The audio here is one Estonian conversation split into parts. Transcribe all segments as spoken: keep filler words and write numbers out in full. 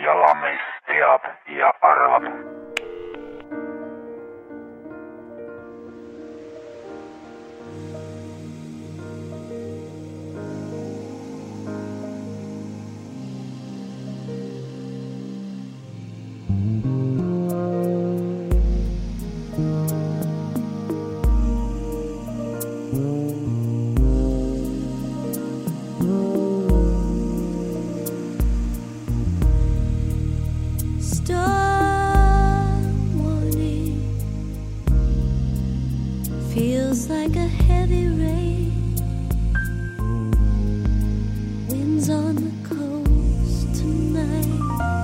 jalamees teab ja arvab. Feels like a heavy rain, winds on the coast tonight.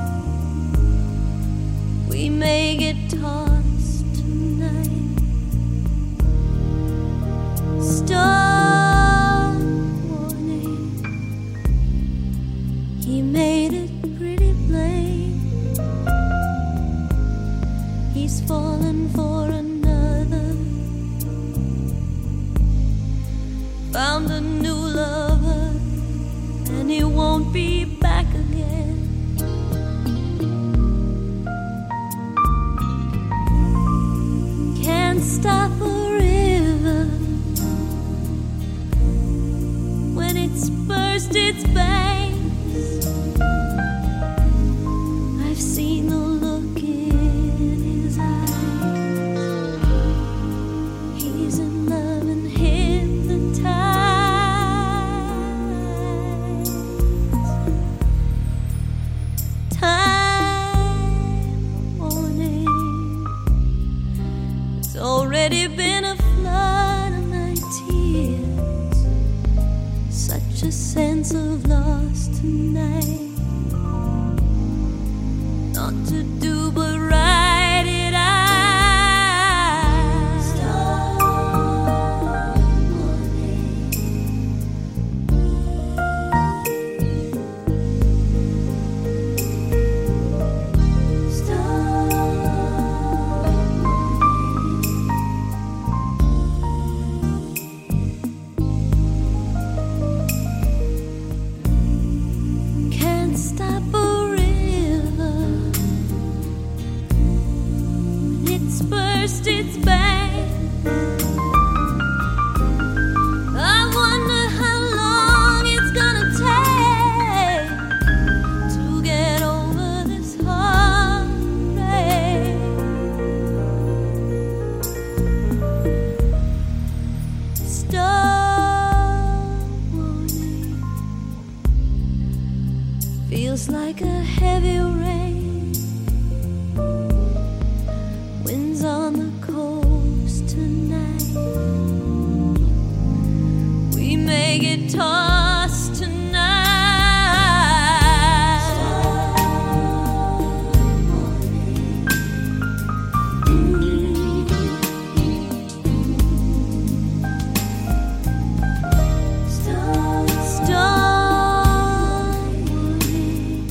We may get tossed tonight. Storm warning, he made it pretty plain. He's fallen for another, found a new lover, and he won't be back again. Can't stop a river when it's burst its banks. I've seen the look in his eyes. He's in love and hypnotized. Time warning, it's already been a flood of my tears. Such a sense of loss tonight. Not to do but write it out. Can't stop a river when it's burst its banks. I wonder how long it's gonna take to get over this heartbreak. Storm warning, feels like a heavy rain, winds on the coast tonight. We may get tossed tonight. Storm warning.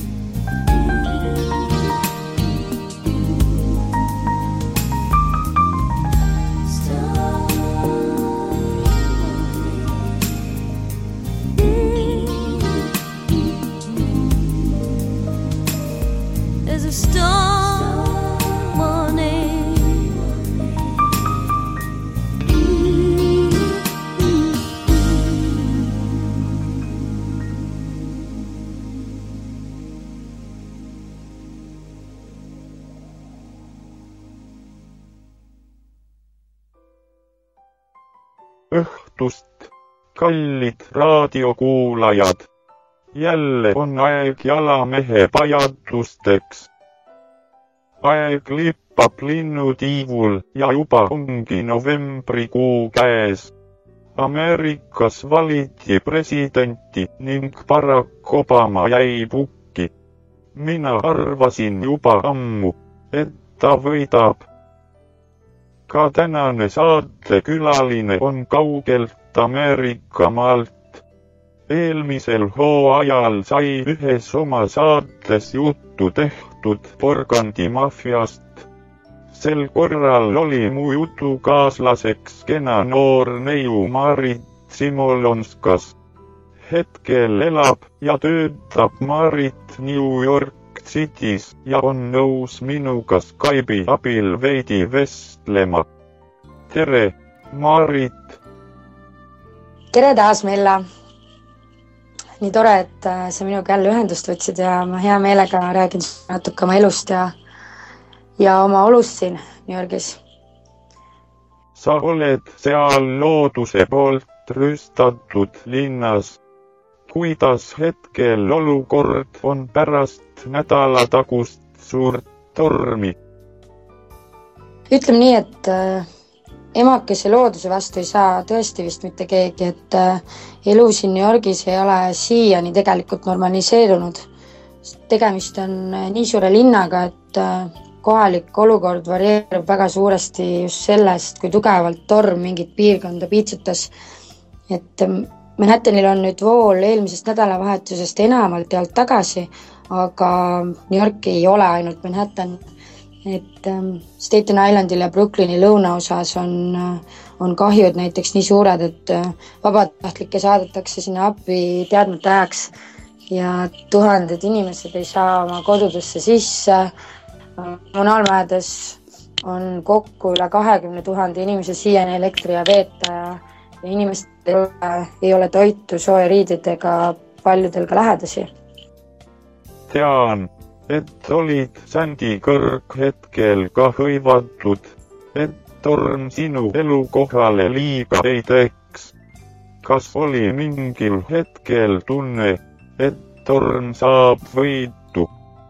There's a storm warning. Õhtust, kallid raadiokuulajad. Jälle on aeg jalamehe pajatusteks. Aeg lippab linnutiivul ja juba ongi novembrikuu käes. Ameerikas valiti presidenti ning Barack Obama jäi pukki. Mina arvasin juba ammu, et ta võidab. Ka tänane saatekülaline on kaugelt Ameerika maalt. Eelmisel hooajal sai ühes oma saates juttu tehtud Porgandi maffiast. Sel korral oli mu jutukaaslaseks kena noor neiu Marit Simolonskas. Hetkel elab ja töötab Marit New York City's ja on nõus minuga Skype'i abil veidi vestlema. Tere, Marit! Tere taas, Mella! Nii tore, et sa minuga jälle ühendust võtsid ja ma hea meelega räägin natuke oma elust ja, ja oma olust siin New Yorgis. Sa oled seal looduse poolt rüstatud linnas. Kuidas hetkel olukord on pärast nädala tagust suurt tormi? Ütleme nii, et emakese looduse vastu ei saa tõesti vist mitte keegi, et elu siin New Yorgis ei ole siiani tegelikult normaliseerunud. Tegemist on nii suure linnaga, et kohalik olukord varieerub väga suuresti just sellest, kui tugevalt torm mingit piirkonda piitsutas. Et Manhattanil on nüüd vool eelmisest nädalavahetusest enamalt jaolt tagasi, aga New York ei ole ainult Manhattan. Et Staten Islandil ja Brooklyni lõunaosas on, on kahjud näiteks nii suured, et vabatahtlikke saadetakse sinna appi teadmata ajaks ja tuhanded inimesed ei saa oma kodudesse sisse. Kommunaalmajades on kokku üle kahekümne tuhande inimese siiani elektri ja veeta ja, ja inimesed ei ole, ei ole toitu, sooja riided ega paljudel ka lähedasi. Tean, et olid Sandy kõrghetkel ka hõivatud, et torm sinu elukohale liiga ei teeks. Kas oli mingil hetkel tunne, et torm saab võitu?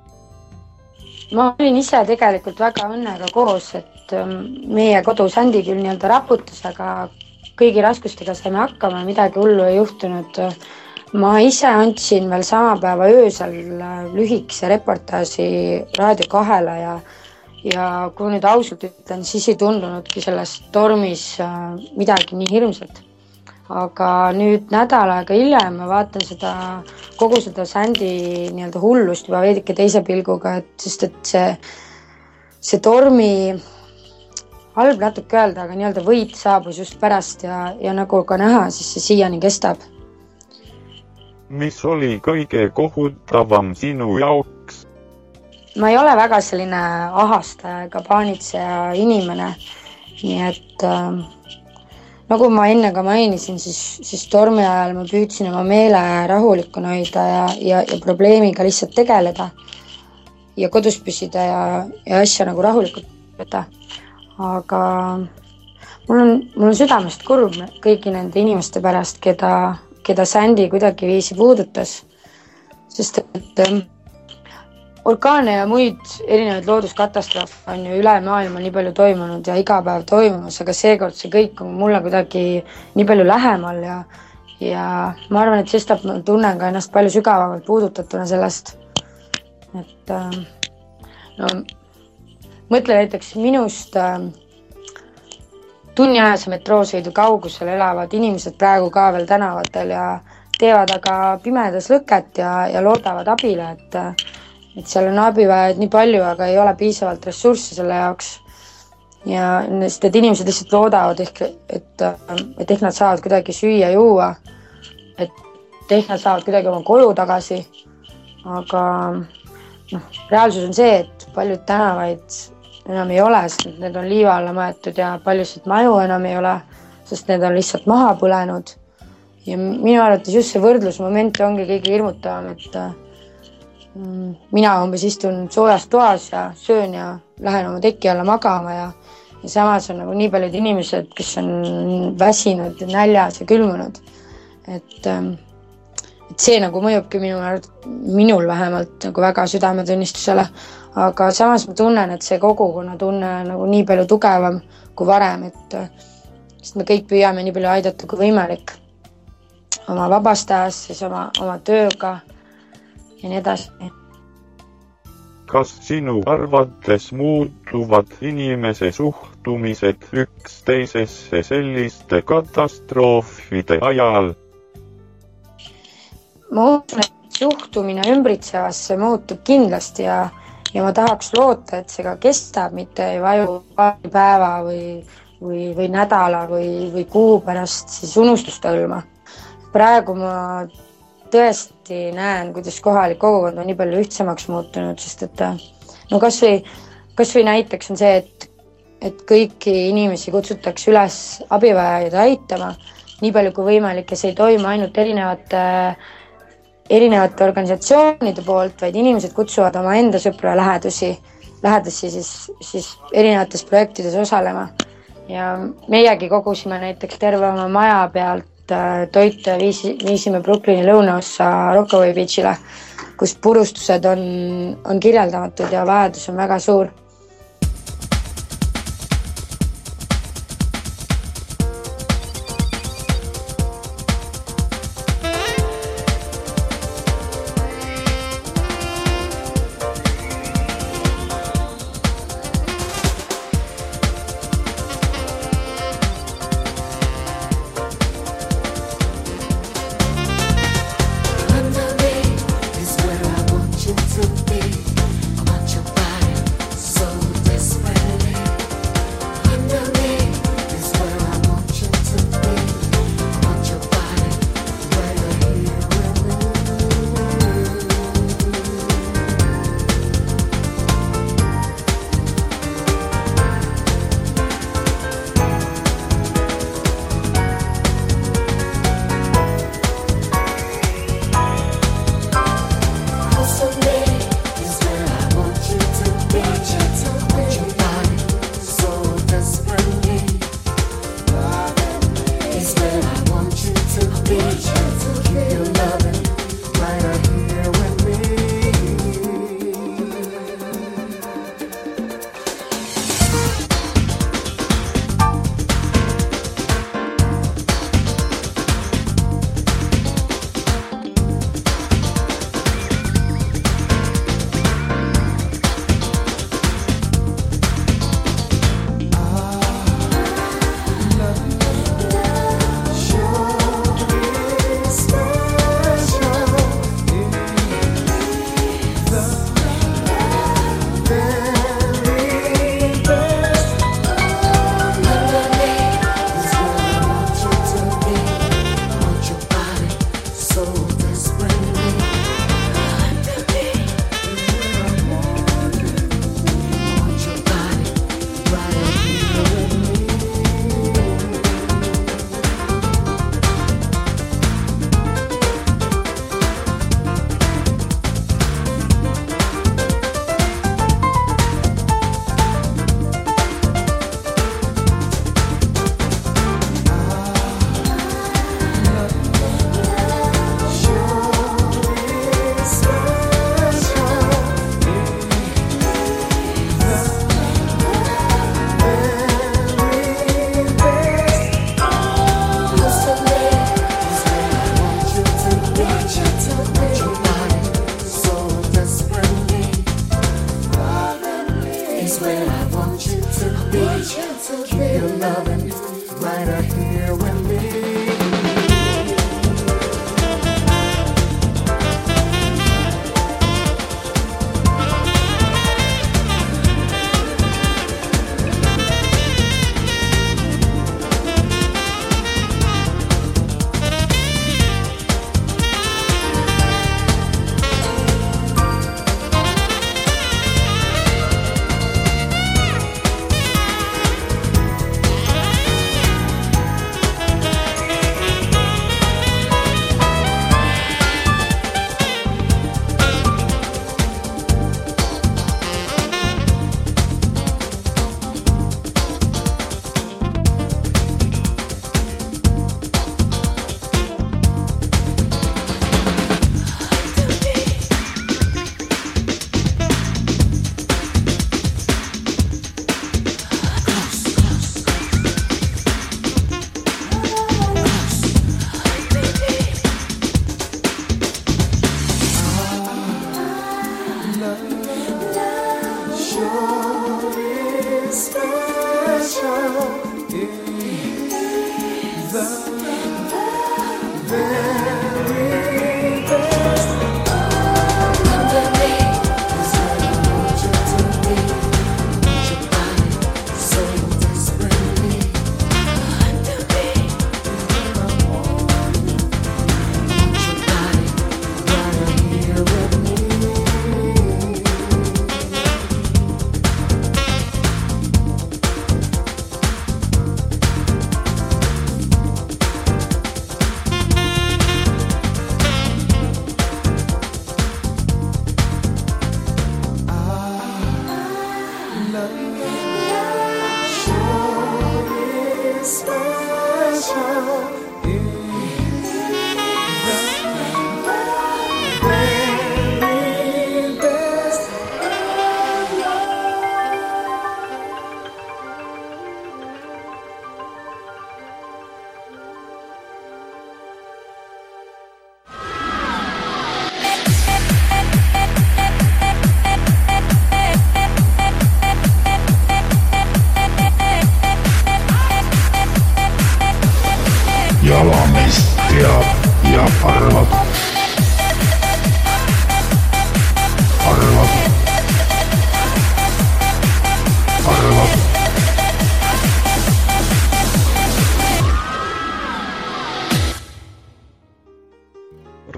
Ma olin ise tegelikult väga õnnega koos, et meie kodu Sandy küll nii-öelda raputus, aga kõigi raskustega saime hakkama, midagi hullu ei juhtunud. Ma ise andsin veel sama päeva öösel lühikese reportaaži Raadio kahele ja, ja kui nüüd ausalt ütlen, siis ei tundunudki selles tormis midagi nii hirmsat. Aga nüüd nädal aega hiljem ma vaatan seda, kogu seda Sandy nii-öelda hullust juba veidike teise pilguga, et, sest et see, see tormi halb natuke öelda, aga nii-öelda võit saabus just pärast ja, ja nagu ka näha, siis see siiani kestab. Mis oli kõige kohutavam sinu jaoks? Ma ei ole väga selline ahastaja ega paanitseja inimene, nii et äh, nagu ma enne ka mainisin, siis, siis tormi ajal ma püüdsin oma meele rahulikuna hoida ja, ja, ja probleemiga lihtsalt tegeleda ja kodus püsida ja, ja asja nagu rahulikult võtta. Aga mul on, mul on südamest kurb kõigi nende inimeste pärast, keda keda Sandy kuidagi viisi puudutas, sest et ähm, orkaane ja muid erinevaid looduskatastroofe on ju üle maailma nii palju toimunud ja iga päev toimumas, aga seekord see kõik on mulle kuidagi nii palju lähemal ja, ja ma arvan, et sestap ma tunnen ka ennast palju sügavamalt puudutatuna sellest. Et ähm, no, mõtle näiteks minust ähm, tunniajase metroosõidu kaugusel elavad inimesed praegu ka veel tänavatel ja teevad aga pimedas lõket ja, ja loodavad abile, et, et seal on abivajajaid nii palju, aga ei ole piisavalt ressurssi selle jaoks. Ja sest, et inimesed lihtsalt loodavad, ehk, et, et ehk nad saavad kuidagi süüa juua, et ehk nad saavad kuidagi oma koju tagasi. Aga noh, reaalsus on see, et paljud tänavaid enam ei ole, sest need on liiva alla maetud ja paljusid maju enam ei ole, sest need on lihtsalt maha põlenud. Ja minu arvates just see võrdlusmoment ongi kõige hirmutavam, et mm, mina umbes istun soojas toas ja söön ja lähen oma teki alla magama ja, ja samas on nagu nii paljud inimesed, kes on väsinud, näljas ja külmunud. Et, et see nagu mõjubki minu, minul vähemalt nagu väga südametunnistusele. Aga samas ma tunnen, et see kogukonna tunne on nagu nii palju tugevam kui varem, et sest me kõik püüame nii palju aidata kui võimalik oma vabastajast, siis oma, oma tööga ja nii edasi. Kas sinu arvates muutuvad inimese suhtumised üksteisesse selliste katastroofide ajal? Ma usun, et suhtumine ümbritsevasse muutub kindlasti ja Ja ma tahaks loota, et see ka kestab, mitte ei vaju paari päeva või, või, või nädala või, või kuu pärast siis unustustõlma. Praegu ma tõesti näen, kuidas kohalik kogukond on nii palju ühtsemaks muutunud, sest et no kas või, kas või näiteks on see, et, et kõiki inimesi kutsutakse üles abivajajaid aitama nii palju kui võimalik ja see ei toimu ainult erinevate, erinevate organisatsioonide poolt, vaid inimesed kutsuvad oma enda sõpru ja lähedusi, lähedusi siis, siis erinevates projektides osalema. Ja meiegi kogusime näiteks terve oma maja pealt toite viisi, viisime Brooklyni lõunaossa Rockaway Beachile, kus purustused on, on kirjeldamatud ja vajadus on väga suur.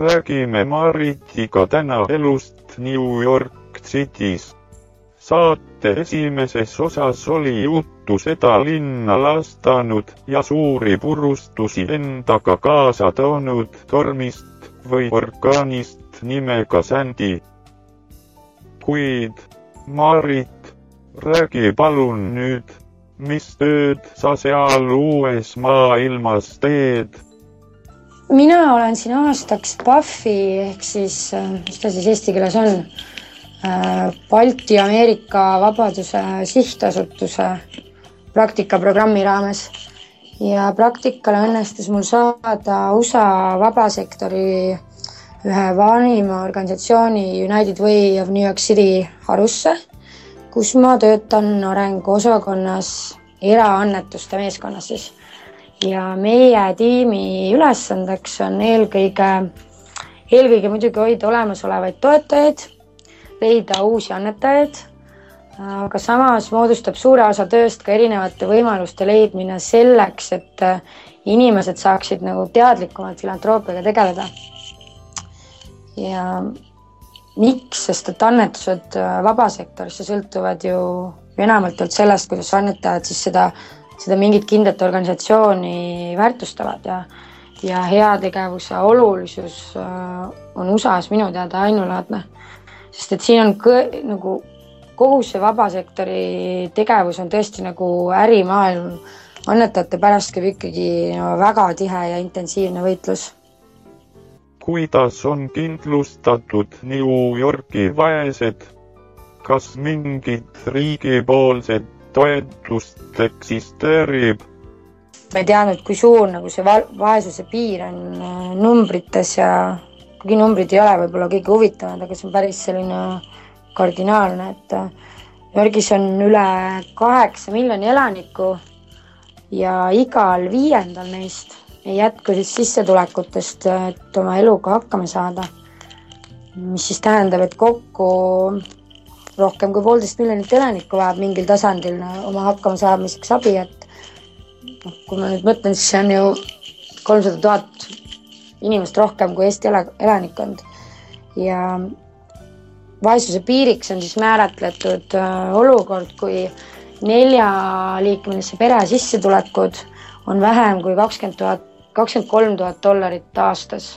räägime Maritiga täna elust New York City's. Saate esimeses osas oli juttu seda linna lastanud ja suuri purustusi endaga kaasa toonud tormist või orkaanist nimega Sandy. Kuid, Marit, räägi palun nüüd, mis tööd sa seal uues maailmas teed? Mina olen siin aastaks Buffy, ehk siis, mis ta siis eesti keeles on, Balti Ameerika Vabaduse Sihtasutuse praktikaprogrammi raames. Ja praktikale õnnestus mul saada U S A vabasektori ühe vanima organisatsiooni United Way of New York City harusse, kus ma töötan arengu osakonnas eraannetuste meeskonnas siis. Ja meie tiimi ülesandeks on eelkõige, eelkõige muidugi hoida olemasolevaid toetajaid, leida uusi annetajaid, aga samas moodustab suure osa tööst ka erinevate võimaluste leidmine selleks, et inimesed saaksid nagu teadlikumalt filantroppiaga tegeleda. Ja miks, sest et annetused vabasektorisse sõltuvad ju enamalt olnud sellest, kuidas annetajad siis seda, seda mingit kindlat organisatsiooni väärtustavad ja, ja heategevuse olulisus on U S A-s minu teada ainulaadne. Sest et siin on kõ, nagu, kogu see vabasektori tegevus on tõesti nagu ärimaailm. Annetajate pärast käib ikkagi no, väga tihe ja intensiivne võitlus. Kuidas on kindlustatud New Yorki vaesed? Kas mingid riigipoolsed toetust eksisteerib? Ma ei teadnud, kui suur nagu see vaesuse piir on numbrites ja kuigi numbrid ei ole võib-olla kõige huvitavad, aga see on päris selline kardinaalne, et Yorgis on üle kaheksa miljoni elaniku ja igal viiendal neist ei jätku siis sissetulekutest, et oma eluga hakkama saada. Mis siis tähendab, et kokku rohkem kui poolteist miljonit elanikku vajab mingil tasandil oma hakkama saamiseks abi, et kui ma nüüd mõtlen, siis see on ju kolmsada tuhat inimest rohkem kui Eesti elanikkond. Ja vaesuse piiriks on siis määratletud olukord, kui neljaliikmelisse pere sissetulekud on vähem kui kakskümmend tuhat, kakskümmend kolm tuhat dollarit aastas.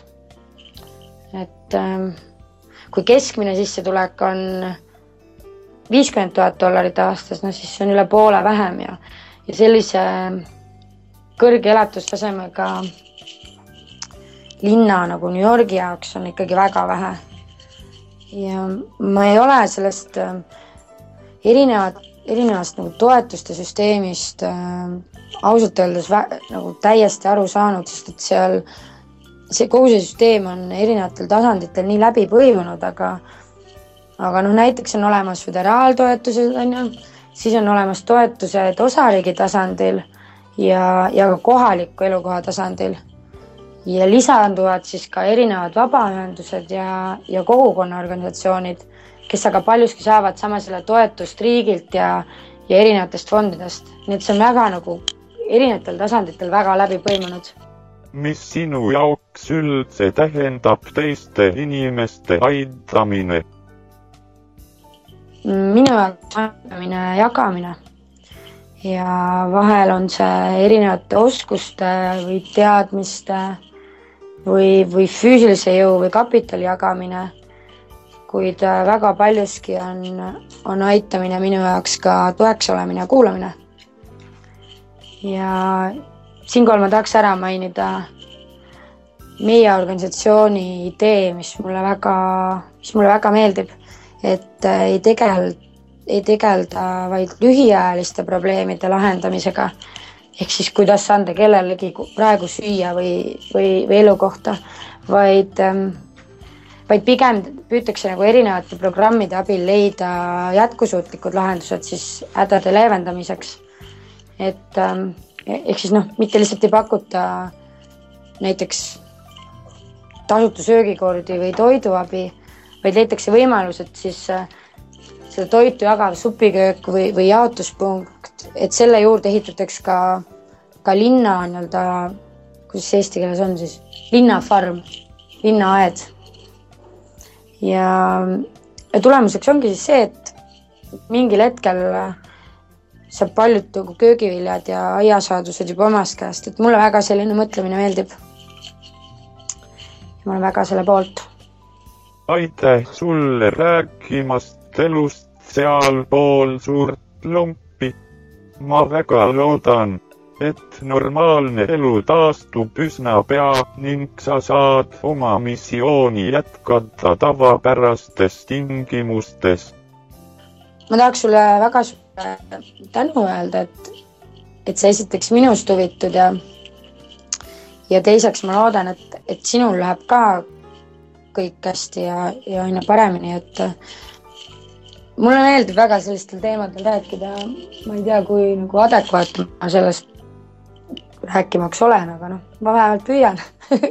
Et kui keskmine sissetulek on viiskümmend tuhat dollarit aastas, no siis on üle poole vähem ja, ja sellise kõrge elatustasemega linna nagu New Yorgi jaoks on ikkagi väga vähe. Ja ma ei ole sellest erinevat, erinevast nagu toetuste süsteemist äh, ausalt öeldes vä, nagu täiesti aru saanud, sest et seal see, kogu see süsteem on erinevatel tasanditel nii läbi põimunud, aga, aga noh, näiteks on olemas föderaaltoetused, on ju, siis on olemas toetused osariigi tasandil ja, ja ka kohaliku elukoha tasandil. Ja lisanduvad siis ka erinevad vabaühendused ja, ja kogukonnaorganisatsioonid, kes aga paljuski saavad sama selle toetust riigilt ja, ja erinevatest fondidest. Nii et see on väga nagu erinevatel tasanditel väga läbi põimunud. Mis sinu jaoks üldse tähendab teiste inimeste aitamine? Minu jaoks aitamine ja jagamine. Ja vahel on see erinevate oskuste või teadmiste või, või füüsilise jõu või kapitali jagamine, kuid väga paljuski on, on aitamine minu jaoks ka toeks olemine ja kuulamine. Ja siinkohal ma tahaks ära mainida meie organisatsiooni idee, mis mulle väga, mis mulle väga meeldib, et ei tegelda ei tegelda vaid lühiajaliste probleemide lahendamisega, ehk siis kuidas anda kellelegi praegu süüa või, või, või elukohta, vaid, vaid pigem püütakse nagu erinevate programmide abil leida jätkusuutlikud lahendused siis hädade leevendamiseks. Et ehk siis noh, mitte lihtsalt ei pakuta näiteks tasuta söögikordi või toiduabi, vaid leitakse võimalus, et siis seda toitu jagav supiköök või, või jaotuspunkt, et selle juurde ehitatakse ka, ka linna, nii-öelda, kuidas eesti keeles on siis, linnafarm, linnaaed. Ja, ja tulemuseks ongi siis see, et mingil hetkel saab paljud köögiviljad ja aiasaadused juba omast käest, et mulle väga selline mõtlemine meeldib. Ja ma olen väga selle poolt. Aitäh sulle rääkimast elust seal pool suurt lumpi. Ma väga loodan, et normaalne elu taastub üsna pea ning sa saad oma missiooni jätkata tavapärastes tingimustes. Ma tahaks sulle väga tänu öelda, et, et sa esiteks minust huvitud ja, ja teiseks ma loodan, et, et sinul läheb ka kõik hästi ja, ja aina paremini, et mulle meeldib väga sellistel teemadel rääkida. Ma ei tea, kui nagu adekvaat ma sellest rääkimaks olen, aga noh, ma vähemalt püüan.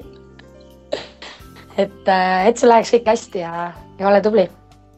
et, et see läheks kõik hästi ja, ja ole tubli.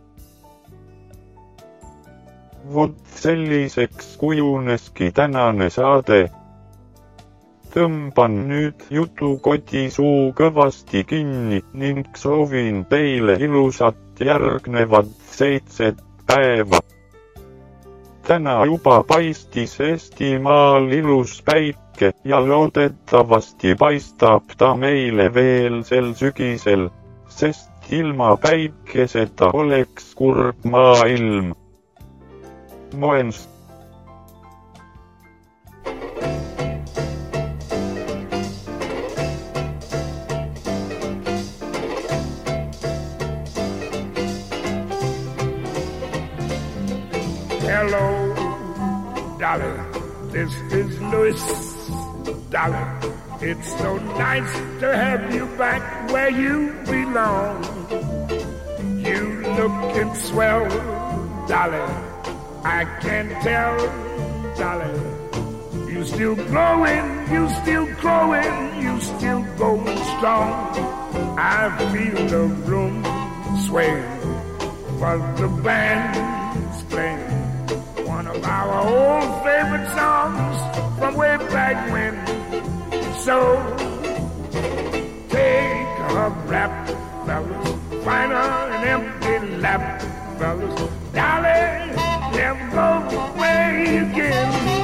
Vot selliseks kujuneski tänane saade. Tõmban nüüd jutukoti suu kõvasti kinni ning soovin teile ilusat järgnevat seitset päeva. Täna juba paistis Eestimaal ilus päike ja loodetavasti paistab ta meile veel sel sügisel, sest ilma päikeseta oleks kurb maailm. Moens. Hello, Dolly, this is Louis. Dolly, it's so nice to have you back where you belong. You lookin' swell, Dolly, I can tell, Dolly. You still growing, you still growing, you still going strong. I feel the room sway, but the band's playing one of our old favorite songs from way back when. So take a rap, fellas, find an empty lap, fellas. Dolly, never go away again.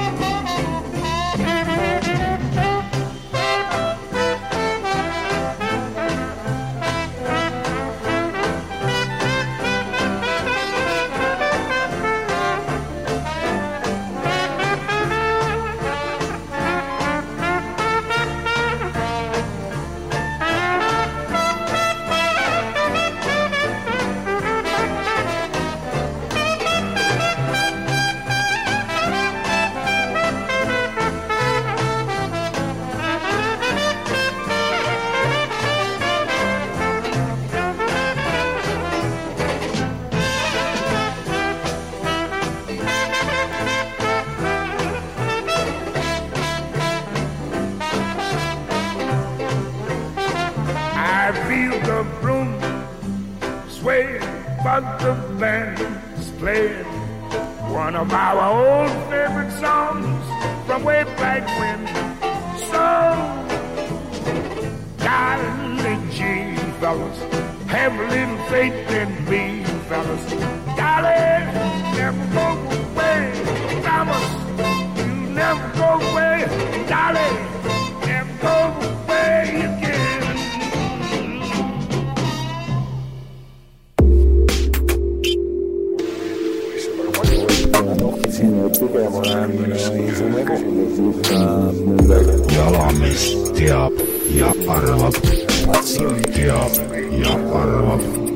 But the band's playing one of our old favorite songs from way back when. So, darling G, fellas, have a little faith in me, fellas. Darling, never go away, promise you never go away. Darling, never go away again. Jalamees teab ja arvab, teab ja arvab.